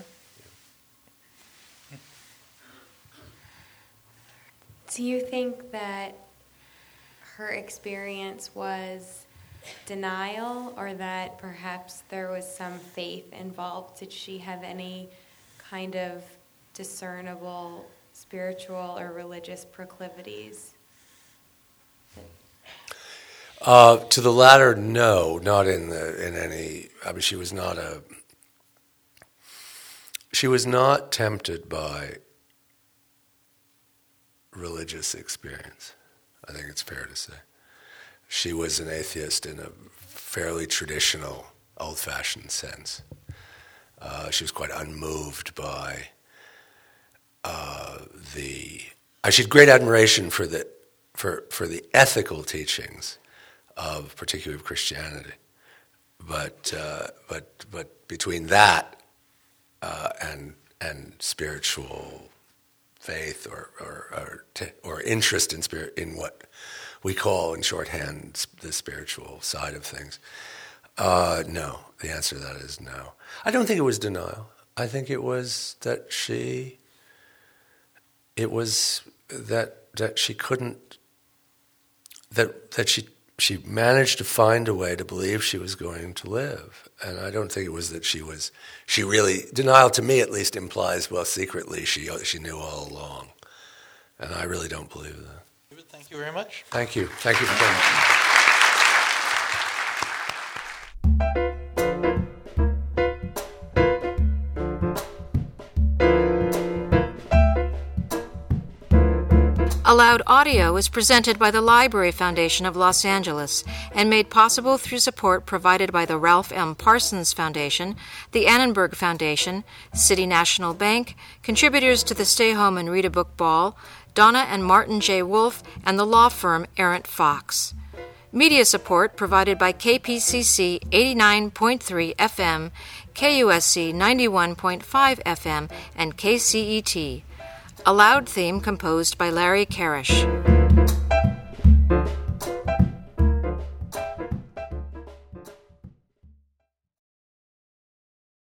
Do you think that her experience was denial, or that perhaps there was some faith involved? Did she have any kind of discernible spiritual or religious proclivities? Uh, to the latter, no, not in the in any. I mean, she was not a. She was not tempted by religious experience. I think it's fair to say. She was an atheist in a fairly traditional, old-fashioned sense. Uh, she was quite unmoved by Uh, the uh, she had great admiration for the for for the ethical teachings of particularly of Christianity, but uh, but but between that uh, and and spiritual faith or or or, t- or interest in spirit in what we call in shorthand the spiritual side of things, uh, no. The answer to that is no. I don't think it was denial. I think it was that she. It was that that she couldn't, that that she she managed to find a way to believe she was going to live, and I don't think it was that she was she really denial to me at least implies, well, secretly she she knew all along, and I really don't believe that. Thank you very much. Thank you, thank you for coming. Allowed Audio is presented by the Library Foundation of Los Angeles and made possible through support provided by the Ralph M. Parsons Foundation, the Annenberg Foundation, City National Bank, contributors to the Stay Home and Read a Book Ball, Donna and Martin J. Wolfe, and the law firm Errant Fox. Media support provided by K P C C eighty-nine point three F M, K U S C ninety-one point five F M, and K C E T. Allowed theme composed by Larry Karish.